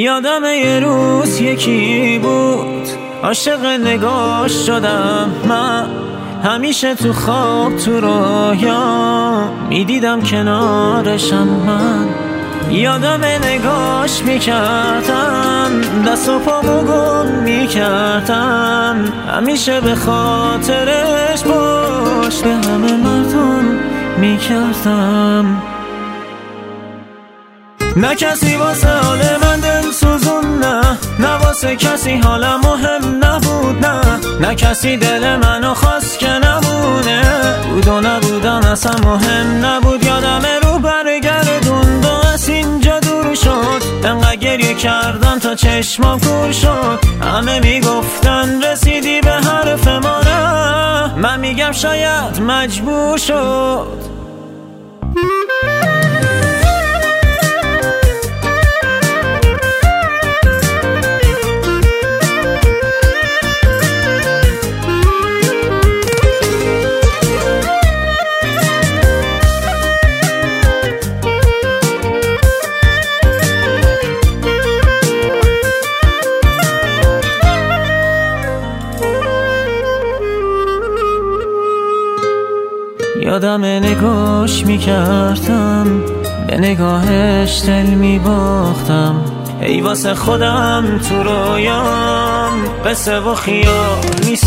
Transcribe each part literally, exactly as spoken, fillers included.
یادم یه روز یکی بود عاشق نگاش شدم من، همیشه تو خواب تو رویا میدیدم کنارشم من. یادم نگاش میکردم دست و پامو گم میکردم، همیشه به خاطرش باش به همه مردم میکردم. نه کسی واسه حال من دل سوزون، نه نه واسه کسی حالم مهم نبود، نه نه کسی دل منو خواست که نمونه، بود و نبودن اصلا مهم نبود. یادم رو برگردوند و از اینجا دور شد، انقدر گریه کردم تا چشمام کور شد. همه میگفتن رسیدی به حرف ما، نه من میگم شاید مجبور شد. یادم نگاش میکردم به نگاهش دل میباختم، ای واسه خودم تو رویام قصه و خیال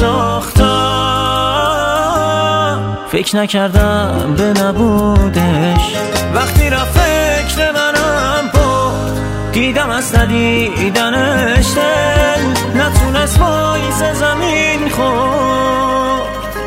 میساختم. فکر نکردم به نبودش، وقتی رفت فکر منم بود، دیدم از ندیدنش دل نتونست بایز زمین خورد.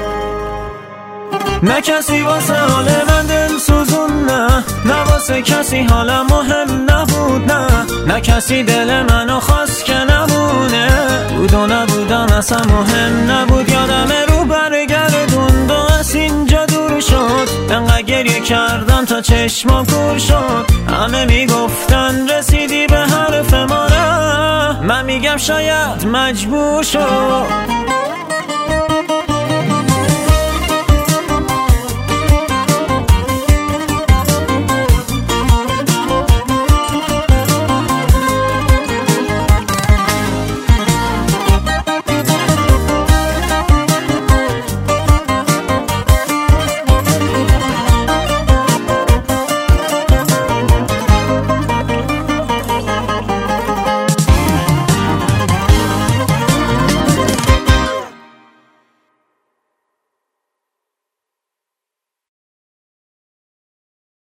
نه کسی واسه حال من دل سوزون، نه نه واسه کسی حالم مهم نبود، نه نه کسی دل منو خواست که نمونه، بود و نبودن اصلا مهم نبود. یادم رو برگردوند و از اینجا دور شد، انقدر گریه کردم تا چشمام کور شد. همه میگفتن رسیدی به حرف ما، نه من میگم شاید مجبور شد.